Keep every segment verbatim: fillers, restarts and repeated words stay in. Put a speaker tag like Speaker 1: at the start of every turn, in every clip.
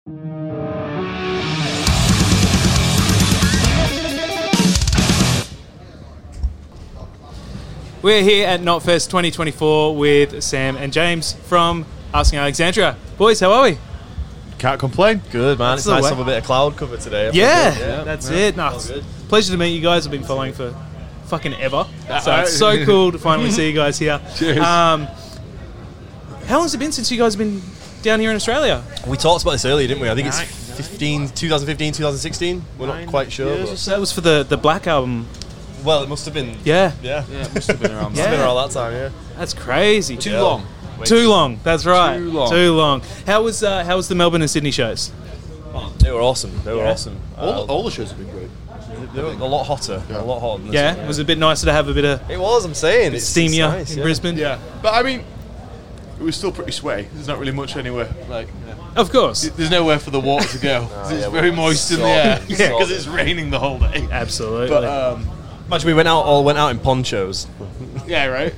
Speaker 1: We're here at Knotfest twenty twenty-four with Sam and James from Asking Alexandria. Boys, how are we?
Speaker 2: Can't complain.
Speaker 3: Good, man.
Speaker 1: That's
Speaker 3: It's nice
Speaker 1: way.
Speaker 3: to have a bit of cloud cover today.
Speaker 1: Yeah,
Speaker 3: yeah,
Speaker 1: that's
Speaker 3: yeah.
Speaker 1: it. No,
Speaker 3: All
Speaker 1: it's
Speaker 3: good.
Speaker 1: pleasure to meet you guys. I've been following for fucking ever. So
Speaker 2: Uh,
Speaker 1: it's so cool to finally see you guys here.
Speaker 2: Cheers.
Speaker 1: Um, how long has it been since you guys have been down here in Australia?
Speaker 3: We talked about this earlier, didn't we? I think it's
Speaker 2: Nine.
Speaker 3: fifteen, twenty fifteen, twenty sixteen. We're not quite sure.
Speaker 2: years
Speaker 3: but-
Speaker 2: or so.
Speaker 1: That was for the, the Black album.
Speaker 3: Well, it must have been.
Speaker 1: Yeah,
Speaker 3: Yeah.
Speaker 2: Yeah, it must have been around
Speaker 3: It's
Speaker 1: Yeah.
Speaker 3: been around that time, yeah.
Speaker 1: that's crazy.
Speaker 2: Too
Speaker 3: Yeah.
Speaker 2: long.
Speaker 3: Way
Speaker 1: Too long. That's right.
Speaker 2: Too long.
Speaker 1: Too long. How was uh, how was the Melbourne and Sydney shows?
Speaker 3: They were awesome. They were
Speaker 1: Yeah.
Speaker 3: awesome.
Speaker 2: All,
Speaker 3: Uh,
Speaker 2: all the shows have been great.
Speaker 3: they were a lot hotter.
Speaker 2: Yeah.
Speaker 3: A lot hotter. Than this
Speaker 1: Yeah,
Speaker 3: one,
Speaker 1: it was a bit nicer to have a bit of
Speaker 3: It was. I'm saying. It's, it's
Speaker 1: steamier
Speaker 3: nice,
Speaker 1: in
Speaker 3: yeah.
Speaker 1: Brisbane.
Speaker 2: Yeah, but I mean, it was still pretty sweaty. There's not really much anywhere. Like,
Speaker 1: Of course.
Speaker 2: there's nowhere for the water to go.
Speaker 3: Oh,
Speaker 2: it's
Speaker 3: yeah,
Speaker 2: very
Speaker 3: we're
Speaker 2: moist in the air.
Speaker 3: sobbing,
Speaker 2: Yeah, because
Speaker 3: sobbing.
Speaker 2: it's raining the whole day.
Speaker 1: Absolutely.
Speaker 2: But um,
Speaker 3: Imagine we went out. All went out in ponchos.
Speaker 2: yeah, right.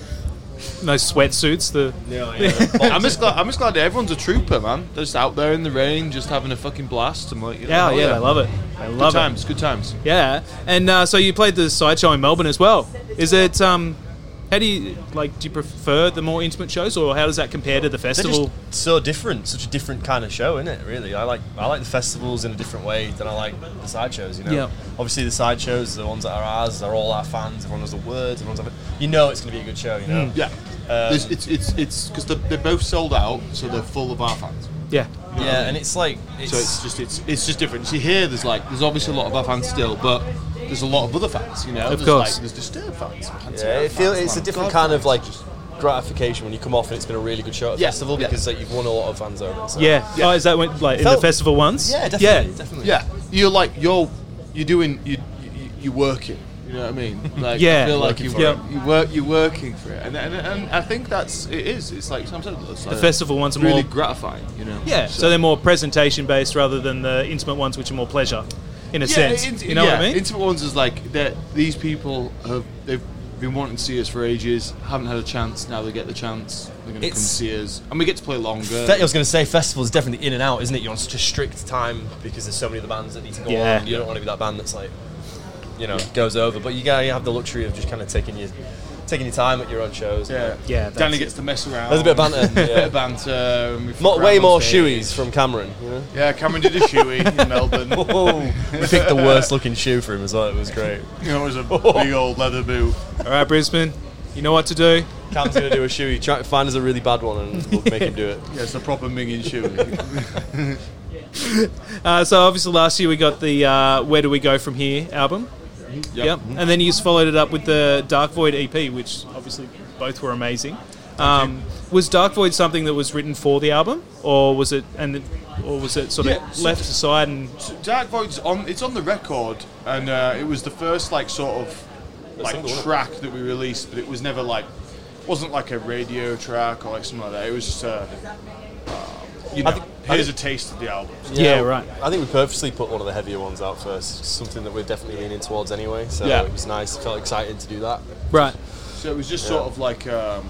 Speaker 1: no sweatsuits. The
Speaker 3: Yeah,
Speaker 2: I'm just glad. I'm just glad that everyone's a trooper, man. They're just out there in the rain, just having a fucking blast. I'm like, you know,
Speaker 1: yeah,
Speaker 2: hell
Speaker 1: yeah, they love it. They
Speaker 2: Good
Speaker 1: love it.
Speaker 2: times. Good times.
Speaker 1: Yeah, and uh, so you played the sideshow in Melbourne as well. Is it? Um, how do you like? Do you prefer the more intimate shows, or how does that compare to the
Speaker 3: They're
Speaker 1: festival?
Speaker 3: just so different, such a different kind of show, isn't it? Really, I like I like the festivals in a different way than I like the side shows. You know,
Speaker 1: Yeah.
Speaker 3: obviously the side shows, the ones that are ours, they're all our fans. Everyone knows the words. Everyone's having, you know, it's going to be a good show. You know,
Speaker 1: Mm.
Speaker 2: Yeah.
Speaker 3: Um,
Speaker 2: There's- it's it's it's because they're, they're both sold out, so they're full of our fans.
Speaker 1: Yeah,
Speaker 3: yeah, and it's like it's,
Speaker 2: So it's just it's it's just different. See here, there's like there's obviously a lot of our fans still, but there's a lot of other fans. You know,
Speaker 1: Of
Speaker 2: there's
Speaker 1: course.
Speaker 2: like there's Disturbed fans.
Speaker 3: yeah, it feel it's a different kind of like gratification when you come off and it's been a really good show at a
Speaker 2: Yeah,
Speaker 3: festival
Speaker 2: yeah.
Speaker 3: because like, you've won a lot of fans over. So.
Speaker 1: yeah.
Speaker 2: Yeah.
Speaker 1: Oh, is that when, like in the
Speaker 3: Felt-
Speaker 1: festival ones?
Speaker 3: yeah, definitely, definitely.
Speaker 2: Yeah, you're like you're you're doing you you you're working. You know what I mean? Like
Speaker 1: Yeah.
Speaker 2: I feel like
Speaker 3: Working
Speaker 2: you
Speaker 3: for
Speaker 1: it.
Speaker 2: you work you're working for it, and and, and I think that's it is. It's like Sam said, it's
Speaker 1: The
Speaker 2: like
Speaker 1: festival ones are
Speaker 2: really
Speaker 1: more.
Speaker 2: gratifying. You know?
Speaker 1: Yeah, so they're more presentation based rather than the intimate ones, which are more pleasure, in a sense.
Speaker 2: int-
Speaker 1: You know
Speaker 2: yeah,
Speaker 1: what I mean?
Speaker 2: Intimate ones is like that. These people have they've been wanting to see us for ages, haven't had a chance. Now they get the chance. They're going to come
Speaker 3: It's-
Speaker 2: see us, and we get to play longer.
Speaker 3: Fe- I was going to say, festivals definitely in and out, isn't it? You're on such a strict time because there's so many other bands that need to go
Speaker 1: Yeah.
Speaker 3: on. You don't want to be that band that's like, you know, goes over. But you gotta have the luxury of just kind of taking your taking your time at your own shows.
Speaker 2: yeah,
Speaker 1: Yeah, that's
Speaker 2: Danny
Speaker 1: it.
Speaker 2: gets to mess around.
Speaker 3: There's a bit of banter,
Speaker 2: a bit
Speaker 3: yeah.
Speaker 2: of banter. and we
Speaker 3: Mo-
Speaker 2: fuck
Speaker 3: way
Speaker 2: around
Speaker 3: more
Speaker 2: on stage.
Speaker 3: shoeies from Cameron. You know?
Speaker 2: Yeah, Cameron did a shoey in Melbourne.
Speaker 3: we picked the worst looking shoe for him as well. It was great.
Speaker 2: You know, it was a big old leather boot.
Speaker 1: All right, Brisbane, you know what to do.
Speaker 3: Cam's going to do a shoey. Try to find us a really bad one and we'll make him do it.
Speaker 2: Yeah, it's a proper minging shoey.
Speaker 1: Uh, so obviously last year we got the uh, Where Do We Go From Here album. Yep. And then you just followed it up with the Dark Void E P, which obviously both were amazing. Um, was Dark Void something that was written for the album, or was it and or was it sort of
Speaker 2: Yeah, so-
Speaker 1: left aside and
Speaker 2: Dark Void's on. It's on the record, and uh, it was the first like sort of like
Speaker 3: single, wasn't it?
Speaker 2: track that we released, but it was never like wasn't like a radio track or like something like that. It was just a uh, you know,
Speaker 3: think- I
Speaker 2: here's
Speaker 3: think-
Speaker 2: a taste of the album.
Speaker 1: Yeah, right.
Speaker 3: I think we purposely put one of the heavier ones out first. Something that we're definitely leaning towards anyway. So
Speaker 2: Yeah.
Speaker 3: it was nice. Felt excited to do that.
Speaker 1: right?
Speaker 2: So it was just sort of like um,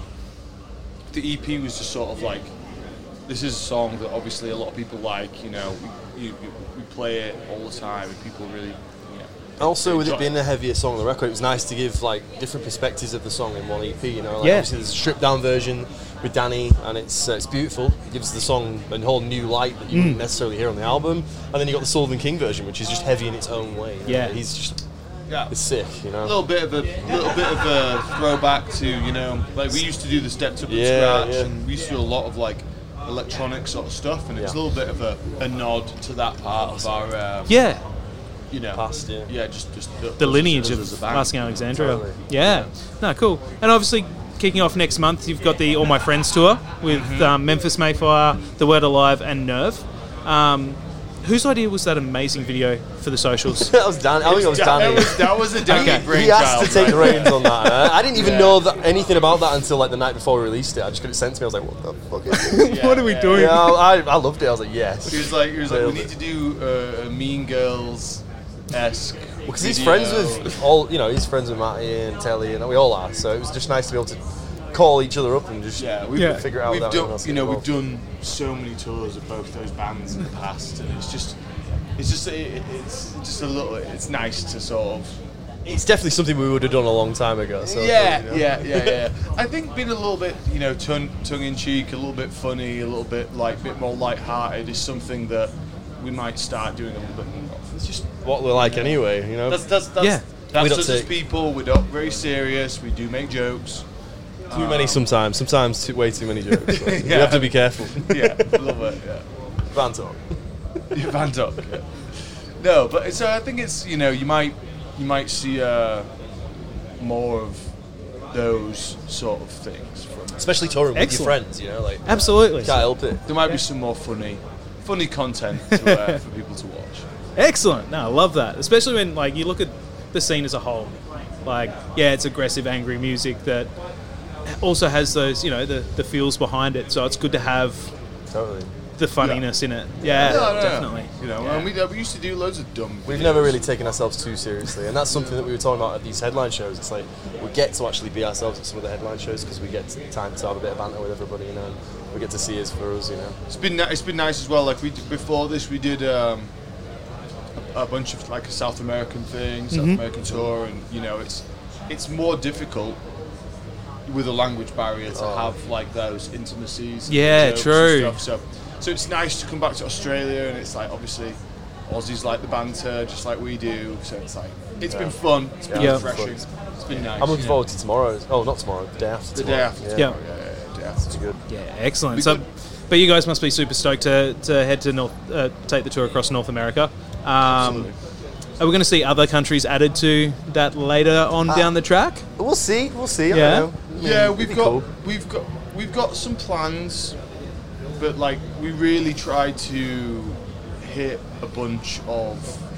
Speaker 2: the E P was just sort of like this is a song that obviously a lot of people like. You know, we, you, we play it all the time, and people really. You know,
Speaker 3: Also, with it
Speaker 2: enjoy
Speaker 3: being a heavier song on the record, it was nice to give like different perspectives of the song in one E P. You know, like,
Speaker 1: Yeah.
Speaker 3: obviously there's a stripped down version with Danny, and it's uh, it's beautiful. It gives the song a whole new light that you
Speaker 1: Mm.
Speaker 3: wouldn't necessarily hear on the album. And then you got the Sullivan King version, which is just heavy in its own way. you know.
Speaker 1: Yeah.
Speaker 3: he's just
Speaker 2: yeah.
Speaker 3: it's sick. You
Speaker 2: A
Speaker 3: know,
Speaker 2: little bit of a little bit of a throwback to, you know, like we used to do the stepped up and
Speaker 3: Yeah,
Speaker 2: scratch,
Speaker 3: yeah.
Speaker 2: and we used to do a lot of like electronic sort of stuff, and it's a
Speaker 3: Yeah.
Speaker 2: little bit of a, a nod to that part of our, um,
Speaker 1: Yeah,
Speaker 2: you know,
Speaker 3: Past, yeah.
Speaker 2: yeah, just just the,
Speaker 1: the lineage
Speaker 2: us
Speaker 1: of
Speaker 2: as a band.
Speaker 1: Asking Alexandria.
Speaker 3: Totally.
Speaker 1: Yeah. No, cool. And obviously, kicking off next month, you've got the All My Friends tour with
Speaker 2: Mm-hmm.
Speaker 1: um, Memphis Mayfire, The Word Alive, and Nerve. Um, whose idea was that amazing video for the socials?
Speaker 3: that was Danny. I think it was
Speaker 2: That
Speaker 3: Danny.
Speaker 2: was, that was a Danny
Speaker 1: Okay.
Speaker 2: brainchild.
Speaker 3: He asked to take the
Speaker 2: right?
Speaker 3: reins on that. uh, I didn't even
Speaker 2: Yeah.
Speaker 3: know that anything about that until like the night before we released it. I just got it sent to me. I was like, "What the fuck is this?"
Speaker 2: Yeah,
Speaker 1: what are we
Speaker 2: yeah.
Speaker 1: doing?
Speaker 3: yeah, I, I loved it. I was like, "Yes."
Speaker 2: He was like, he was like, we
Speaker 3: Nailed
Speaker 2: need
Speaker 3: it.
Speaker 2: to do uh, a Mean Girls esque.
Speaker 3: Because he's friends with all, you know, he's friends with Matty and Telly, and we all are. So it was just nice to be able to call each other up and just
Speaker 2: Yeah, we've,
Speaker 1: Yeah.
Speaker 3: figure it out.
Speaker 2: we've
Speaker 3: without
Speaker 2: done,
Speaker 3: anyone else
Speaker 2: you know, we've
Speaker 3: involved.
Speaker 2: done so many tours of both those bands in the past, and it's just, it's just, it, it's just a little. It's nice to sort of.
Speaker 3: It's definitely something we would have done a long time ago. So
Speaker 2: yeah,
Speaker 3: you know.
Speaker 2: yeah, yeah, yeah. I think being a little bit, you know, tongue, tongue in cheek, a little bit funny, a little bit like, bit more light-hearted is something that we might start doing a little bit more of. It's just
Speaker 3: What we're like anyway, you know.
Speaker 2: that's that's that's,
Speaker 1: Yeah.
Speaker 2: that's
Speaker 3: We don't
Speaker 2: us as
Speaker 3: take-
Speaker 2: people. We're not very serious. We do make jokes.
Speaker 3: Too many sometimes. Sometimes too, way too many jokes. So You
Speaker 2: Yeah.
Speaker 3: have to be careful.
Speaker 2: Yeah, love it. Yeah.
Speaker 3: Van talk.
Speaker 2: Yeah, Van Dog. Yeah. No, but so I think it's, you know, you might you might see uh, more of those sort of things from.
Speaker 3: Especially touring with your
Speaker 1: Excellent.
Speaker 3: friends, you know, like
Speaker 1: Absolutely.
Speaker 3: can't help it.
Speaker 2: There might be some more funny, funny content to, uh, for people to watch.
Speaker 1: Excellent. No, I love that. Especially when like you look at the scene as a whole. Like, yeah, it's aggressive, angry music that also has those, you know, the, the feels behind it. So it's good to have
Speaker 3: Totally.
Speaker 1: the funniness in it. Yeah,
Speaker 2: No, no, no.
Speaker 1: definitely.
Speaker 2: You know,
Speaker 1: Yeah.
Speaker 2: and we, uh, we used to do loads of dumb.
Speaker 3: We've
Speaker 2: videos.
Speaker 3: never really taken ourselves too seriously, and that's something that we were talking about at these headline shows. It's like we get to actually be ourselves at some of the headline shows because we get time to have a bit of banter with everybody, you know. And we get to see us for us, you know.
Speaker 2: It's been ni- it's been nice as well. Like we did, before this, we did um, a, a bunch of like a South American thing, South American tour, and you know, it's it's more difficult with a language barrier to
Speaker 3: Oh.
Speaker 2: have like those intimacies. and
Speaker 1: Yeah,
Speaker 2: jokes
Speaker 1: true.
Speaker 2: And stuff. So, so it's nice to come back to Australia, and it's like obviously Aussies like the banter just like we do. So it's like it's been fun. It's been
Speaker 1: Yeah.
Speaker 2: refreshing.
Speaker 3: Fun.
Speaker 2: It's been nice.
Speaker 3: I'm looking
Speaker 2: you know.
Speaker 3: forward to tomorrow. Oh, not tomorrow. The day after.
Speaker 2: the day
Speaker 3: tomorrow.
Speaker 2: after.
Speaker 1: Yeah.
Speaker 2: tomorrow, yeah, yeah, yeah, day after.
Speaker 3: It's good.
Speaker 1: Yeah, excellent.
Speaker 2: Be
Speaker 1: So,
Speaker 2: good.
Speaker 1: but you guys must be super stoked to, to head to North, uh, take the tour across North America. Um,
Speaker 2: Absolutely.
Speaker 1: are we going to see other countries added to that later on
Speaker 3: Uh,
Speaker 1: down the track?
Speaker 3: We'll see. We'll see. I
Speaker 1: Yeah.
Speaker 3: don't know. I mean,
Speaker 2: Yeah,
Speaker 3: it'd
Speaker 2: we've
Speaker 3: be
Speaker 2: got
Speaker 3: cool.
Speaker 2: we've got we've got some plans, but like we really try to hit a bunch of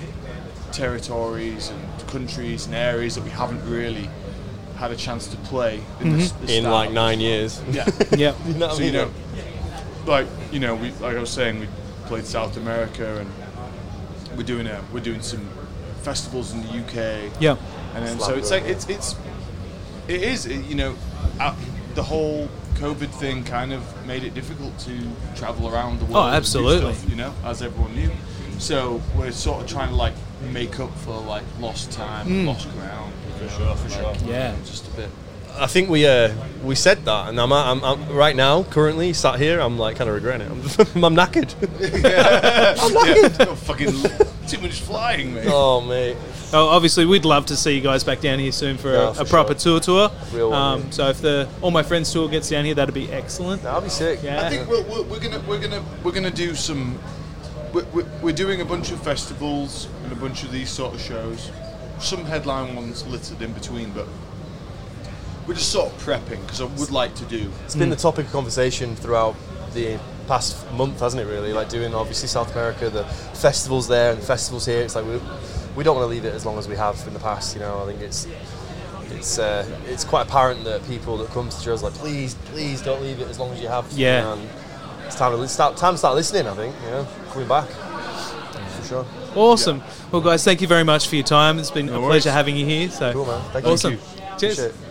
Speaker 2: territories and countries and areas that we haven't really had a chance to play in, the, the
Speaker 3: in
Speaker 2: start.
Speaker 3: like nine years.
Speaker 2: Yeah.
Speaker 1: Yeah.
Speaker 3: You know what I
Speaker 2: So
Speaker 3: mean?
Speaker 2: you know, like you know, we like I was saying, we played South America, and we're doing a we're doing some festivals in the U K.
Speaker 1: Yeah.
Speaker 2: And then,
Speaker 3: Slam
Speaker 2: so it's
Speaker 3: dunk,
Speaker 2: like it's it's it is it, you know uh, the whole COVID thing kind of made it difficult to travel around the world. and do
Speaker 1: absolutely.
Speaker 2: stuff, you know, as everyone knew. So we're sort of trying to like make up for like lost time, lost ground. For sure, for sure.
Speaker 1: Yeah.
Speaker 2: just a bit.
Speaker 3: I think we uh, we said that, and I'm, I'm, I'm right now currently sat here. I'm like kind of regretting it. I'm, I'm knackered.
Speaker 2: I'm knackered. Oh, fucking too much flying, mate.
Speaker 3: Oh mate.
Speaker 1: Oh, obviously, we'd love to see you guys back down here soon for
Speaker 3: Yeah,
Speaker 1: a,
Speaker 3: for
Speaker 1: a proper
Speaker 3: sure.
Speaker 1: tour tour.
Speaker 3: Real one,
Speaker 1: um,
Speaker 3: yeah.
Speaker 1: So if the All My Friends tour gets down here, that'd be excellent.
Speaker 3: That'll be sick.
Speaker 1: Yeah.
Speaker 2: I think we're, we're, we're gonna we're gonna we're gonna do some. We're, we're- we're doing a bunch of festivals and a bunch of these sort of shows. Some headline ones littered in between, but we're just sort of prepping because I would like to do.
Speaker 3: It's been the topic of conversation throughout the past month, hasn't it? Really, like doing obviously South America, the festivals there and the festivals here. It's like we we don't want to leave it as long as we have in the past. You know, I think it's it's uh, it's quite apparent that people that come to shows like, please, please don't leave it as long as you have.
Speaker 1: Yeah.
Speaker 3: You know, and it's time to li- start time to start listening. I think you know, coming back for sure.
Speaker 1: Awesome. Well, guys, thank you very much for your time. It's been a
Speaker 2: worries.
Speaker 1: pleasure having you here. So
Speaker 3: Cool, man. Thank you.
Speaker 1: awesome.
Speaker 3: Thank you.
Speaker 1: Cheers.
Speaker 3: Appreciate it.